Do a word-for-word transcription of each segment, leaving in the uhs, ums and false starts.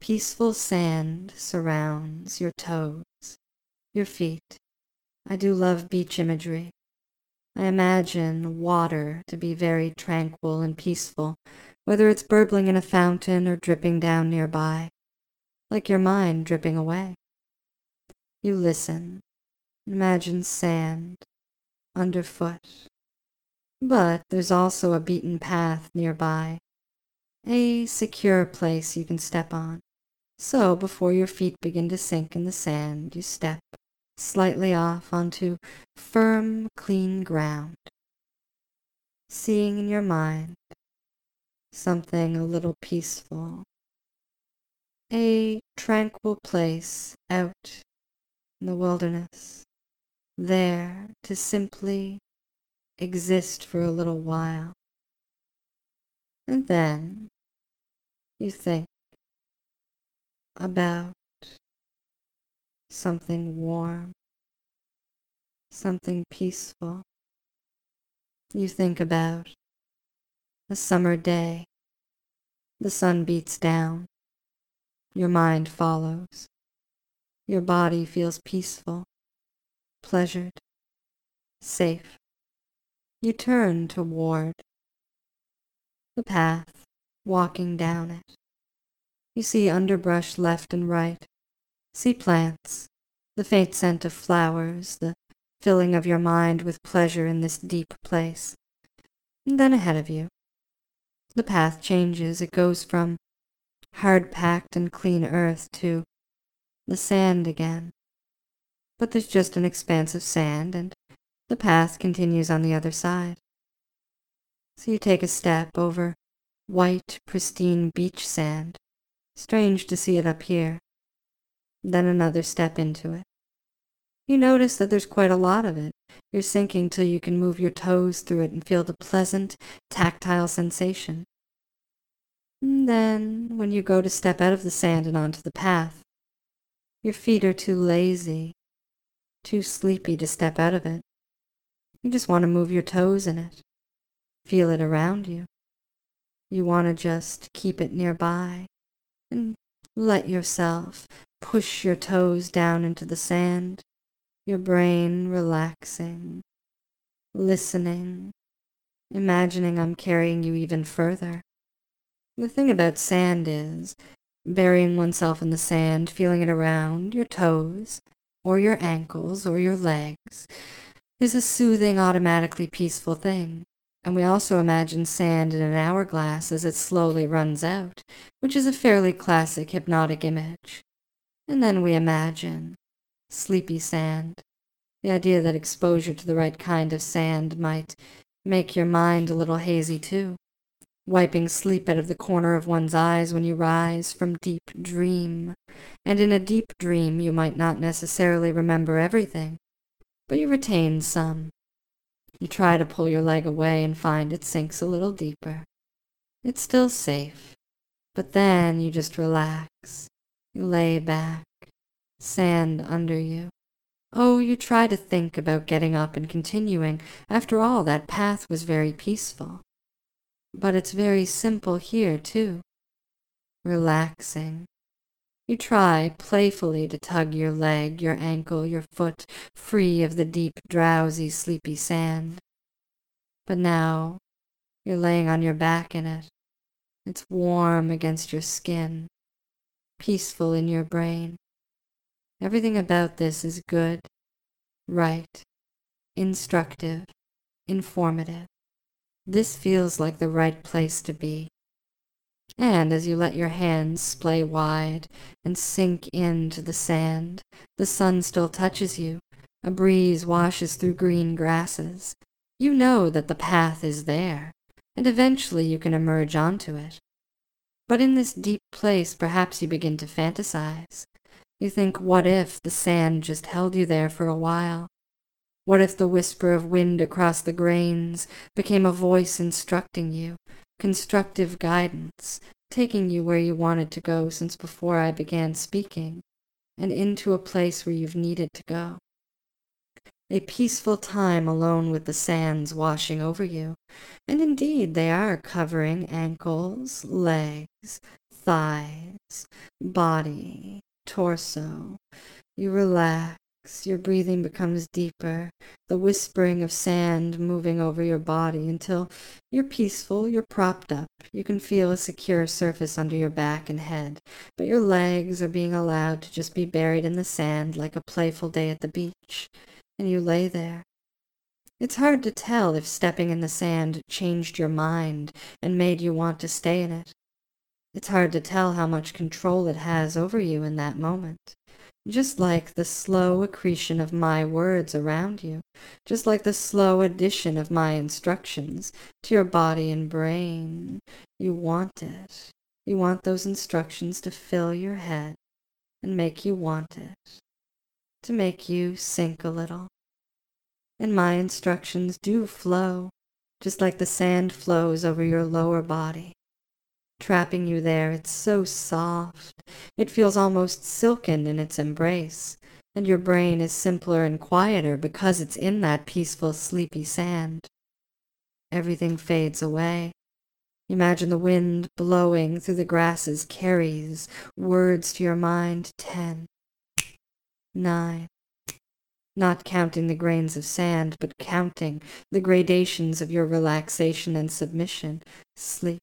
Peaceful sand surrounds your toes, your feet. I do love beach imagery. I imagine water to be very tranquil and peaceful, whether it's burbling in a fountain or dripping down nearby, like your mind dripping away. You listen, imagine sand underfoot. But there's also a beaten path nearby, a secure place you can step on. So before your feet begin to sink in the sand, you step slightly off onto firm, clean ground, seeing in your mind something a little peaceful, a tranquil place out in the wilderness, there to simply exist for a little while. And then you think about something warm, something peaceful. You think about a summer day. The sun beats down. Your mind follows. Your body feels peaceful, pleasured, safe. You turn toward the path, walking down it. You see underbrush left and right. See plants, the faint scent of flowers, the filling of your mind with pleasure in this deep place. And then ahead of you, the path changes. It goes from hard-packed and clean earth to the sand again. But there's just an expanse of sand, and the path continues on the other side. So you take a step over white, pristine beach sand. Strange to see it up here. Then another step into it. You notice that there's quite a lot of it. You're sinking till you can move your toes through it and feel the pleasant, tactile sensation. And then, when you go to step out of the sand and onto the path, your feet are too lazy, too sleepy to step out of it. You just want to move your toes in it, feel it around you. You want to just keep it nearby and let yourself push your toes down into the sand, your brain relaxing, listening, imagining I'm carrying you even further. The thing about sand is, burying oneself in the sand, feeling it around your toes, or your ankles, or your legs, is a soothing, automatically peaceful thing. And we also imagine sand in an hourglass as it slowly runs out, which is a fairly classic hypnotic image. And then we imagine sleepy sand, the idea that exposure to the right kind of sand might make your mind a little hazy too, wiping sleep out of the corner of one's eyes when you rise from deep dream. And in a deep dream you might not necessarily remember everything, but you retain some. You try to pull your leg away and find it sinks a little deeper. It's still safe, but then you just relax. You lay back, sand under you. Oh, you try to think about getting up and continuing. After all, that path was very peaceful. But it's very simple here, too. Relaxing. You try playfully to tug your leg, your ankle, your foot free of the deep, drowsy, sleepy sand. But now you're laying on your back in it. It's warm against your skin, peaceful in your brain. Everything about this is good, right, instructive, informative. This feels like the right place to be. And as you let your hands splay wide and sink into the sand, the sun still touches you. A breeze washes through green grasses. You know that the path is there, and eventually you can emerge onto it. But in this deep place, perhaps you begin to fantasize. You think, what if the sand just held you there for a while? What if the whisper of wind across the grains became a voice instructing you, constructive guidance, taking you where you wanted to go since before I began speaking, and into a place where you've needed to go? A peaceful time alone with the sands washing over you, and indeed they are covering ankles, legs, thighs, body, torso. You relax. Your breathing becomes deeper, the whispering of sand moving over your body until you're peaceful, you're propped up. You can feel a secure surface under your back and head, but your legs are being allowed to just be buried in the sand like a playful day at the beach, and you lay there. It's hard to tell if stepping in the sand changed your mind and made you want to stay in it. It's hard to tell how much control it has over you in that moment. Just like the slow accretion of my words around you, just like the slow addition of my instructions to your body and brain. You want it. You want those instructions to fill your head and make you want it, to make you sink a little. And my instructions do flow, just like the sand flows over your lower body. Trapping you there, it's so soft. It feels almost silken in its embrace, and your brain is simpler and quieter because it's in that peaceful, sleepy sand. Everything fades away. Imagine the wind blowing through the grasses carries words to your mind. Ten, nine. Not counting the grains of sand, but counting the gradations of your relaxation and submission. Sleep.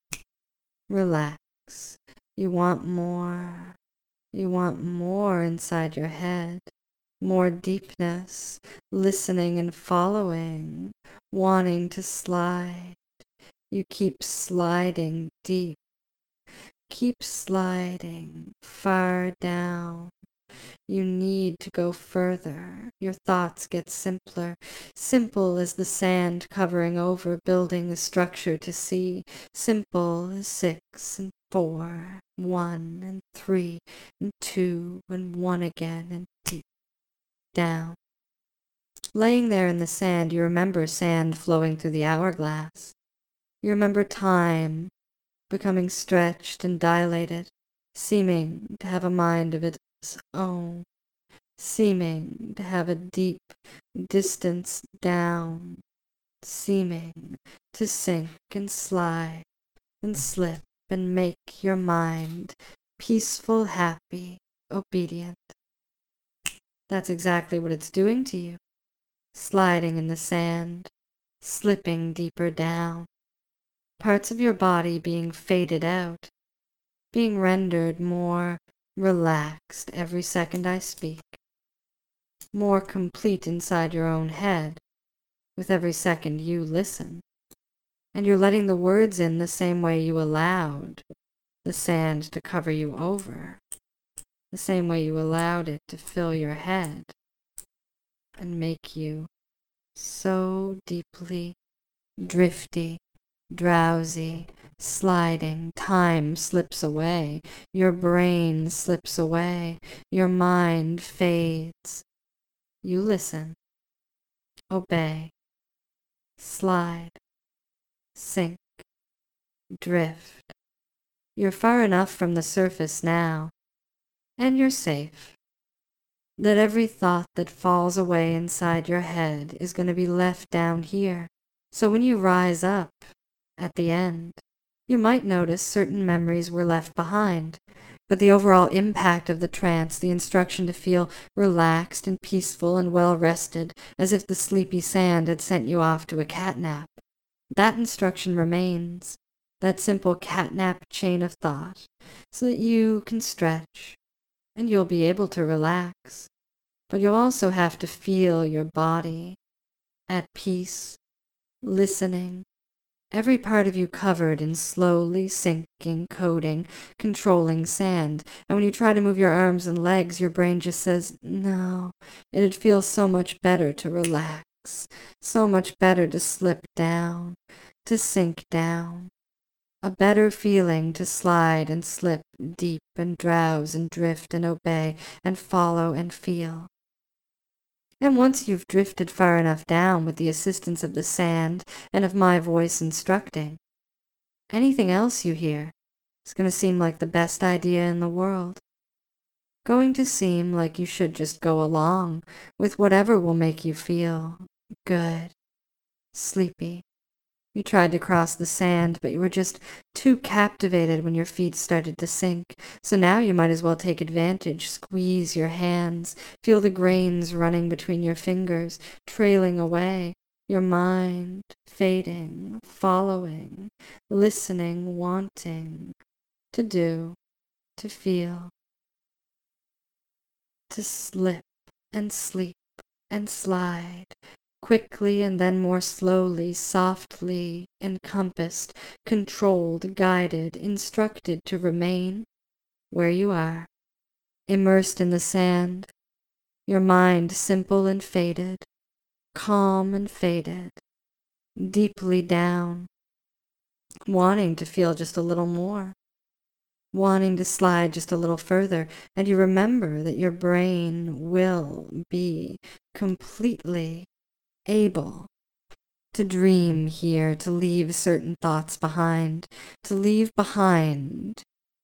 Relax. You want more. You want more inside your head. More deepness, listening and following, wanting to slide. You keep sliding deep. Keep sliding far down. You need to go further. Your thoughts get simpler, simple as the sand covering over, building the structure to see, simple as six and four, one and three and two and one again, and deep down. Laying there in the sand, you remember sand flowing through the hourglass. You remember time becoming stretched and dilated, seeming to have a mind of its own, seeming to have a deep distance down, seeming to sink and slide and slip and make your mind peaceful, happy, obedient. That's exactly what it's doing to you, sliding in the sand, slipping deeper down, parts of your body being faded out, being rendered more relaxed every second I speak, more complete inside your own head with every second you listen. And you're letting the words in the same way you allowed the sand to cover you over, the same way you allowed it to fill your head and make you so deeply drifty, drowsy, sliding. Time slips away, your brain slips away, your mind fades. You listen, obey, slide, sink, drift. You're far enough from the surface now, and you're safe, that every thought that falls away inside your head is going to be left down here. So when you rise up at the end, you might notice certain memories were left behind, but the overall impact of the trance, the instruction to feel relaxed and peaceful and well-rested, as if the sleepy sand had sent you off to a catnap, that instruction remains, that simple catnap chain of thought, so that you can stretch, and you'll be able to relax. But you'll also have to feel your body at peace, listening, every part of you covered in slowly sinking, coating, controlling sand. And when you try to move your arms and legs, your brain just says, no, it'd feel so much better to relax, so much better to slip down, to sink down. A better feeling to slide and slip deep and drowse and drift and obey and follow and feel. And once you've drifted far enough down with the assistance of the sand and of my voice instructing, anything else you hear is going to seem like the best idea in the world. Going to seem like you should just go along with whatever will make you feel good, sleepy, You tried to cross the sand, but you were just too captivated when your feet started to sink. So now you might as well take advantage, squeeze your hands, feel the grains running between your fingers, trailing away, your mind fading, following, listening, wanting to do, to feel, to slip and sleep and slide, quickly and then more slowly, softly, encompassed, controlled, guided, instructed to remain where you are, immersed in the sand, your mind simple and faded, calm and faded, deeply down, wanting to feel just a little more, wanting to slide just a little further, and you remember that your brain will be completely able to dream here, to leave certain thoughts behind, to leave behind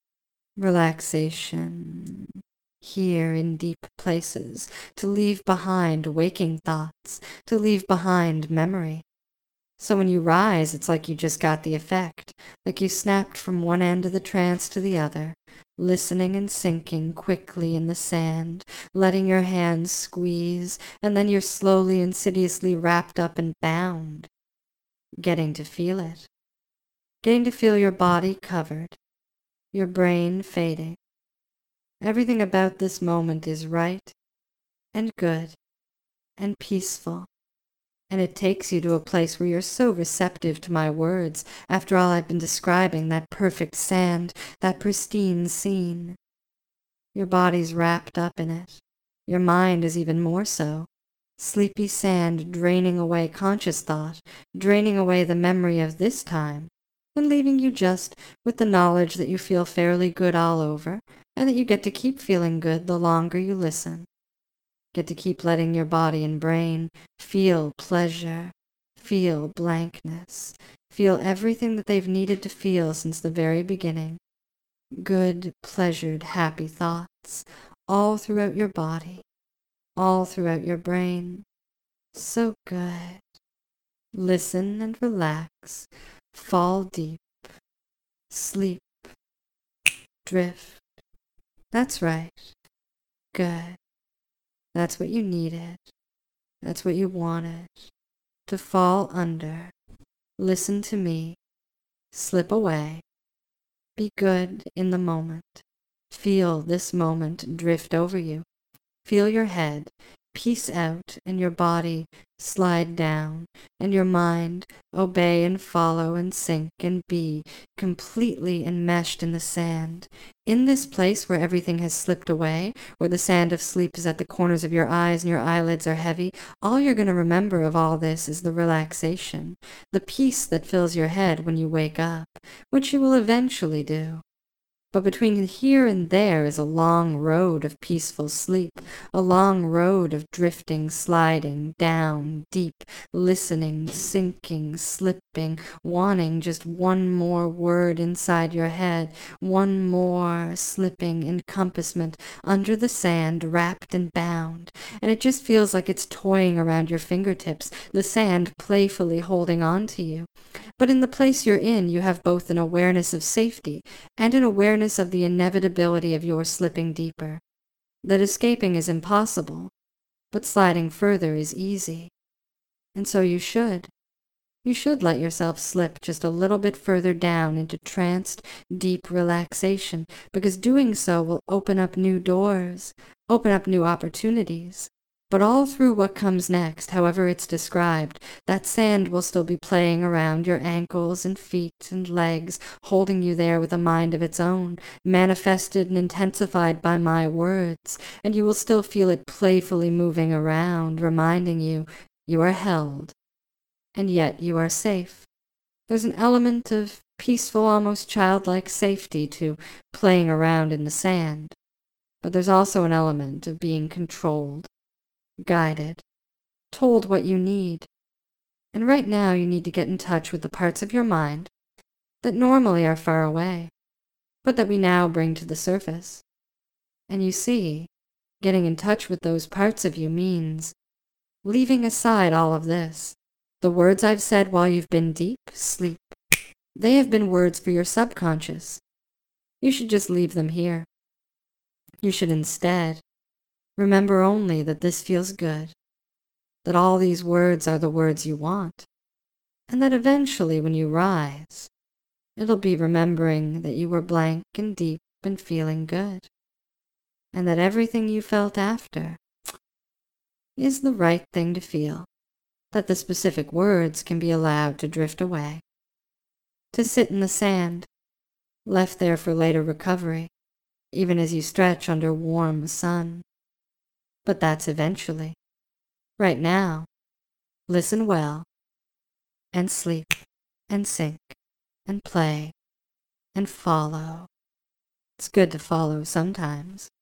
relaxation here in deep places, to leave behind waking thoughts, to leave behind memory. So when you rise, it's like you just got the effect, like you snapped from one end of the trance to the other, listening and sinking quickly in the sand, letting your hands squeeze, and then you're slowly, insidiously wrapped up and bound, getting to feel it, getting to feel your body covered, your brain fading. Everything about this moment is right and good and peaceful. And it takes you to a place where you're so receptive to my words, after all I've been describing, that perfect sand, that pristine scene. Your body's wrapped up in it. Your mind is even more so. Sleepy sand draining away conscious thought, draining away the memory of this time, and leaving you just with the knowledge that you feel fairly good all over, and that you get to keep feeling good the longer you listen. Get to keep letting your body and brain feel pleasure, feel blankness, feel everything that they've needed to feel since the very beginning. Good, pleasured, happy thoughts all throughout your body, all throughout your brain. So good. Listen and relax. Fall deep. Sleep. Drift. That's right. Good. That's what you needed. That's what you wanted. To fall under. Listen to me. Slip away. Be good in the moment. Feel this moment drift over you. Feel your head peace out and your body slide down, and your mind obey and follow and sink and be completely enmeshed in the sand. In this place where everything has slipped away, where the sand of sleep is at the corners of your eyes and your eyelids are heavy, all you're going to remember of all this is the relaxation, the peace that fills your head when you wake up, which you will eventually do. But between here and there is a long road of peaceful sleep, a long road of drifting, sliding, down, deep, listening, sinking, slipping, wanting just one more word inside your head, one more slipping encompassment under the sand, wrapped and bound. And it just feels like it's toying around your fingertips, the sand playfully holding on to you. But in the place you're in, you have both an awareness of safety and an awareness of the inevitability of your slipping deeper. That escaping is impossible, but sliding further is easy. And so you should. You should let yourself slip just a little bit further down into tranced, deep relaxation, because doing so will open up new doors, open up new opportunities. But all through what comes next, however it's described, that sand will still be playing around your ankles and feet and legs, holding you there with a mind of its own, manifested and intensified by my words, and you will still feel it playfully moving around, reminding you you are held, and yet you are safe. There's an element of peaceful, almost childlike safety to playing around in the sand, but there's also an element of being controlled, guided, told what you need. And right now you need to get in touch with the parts of your mind that normally are far away, but that we now bring to the surface. And you see, getting in touch with those parts of you means leaving aside all of this, The words I've said while you've been deep asleep, they have been words for your subconscious. You should just leave them here. You should instead remember only that this feels good, that all these words are the words you want, and that eventually when you rise, it'll be remembering that you were blank and deep and feeling good, and that everything you felt after is the right thing to feel, that the specific words can be allowed to drift away, to sit in the sand, left there for later recovery, even as you stretch under warm sun. But that's eventually. Right now, listen well, and sleep, and sink, and play, and follow. It's good to follow sometimes.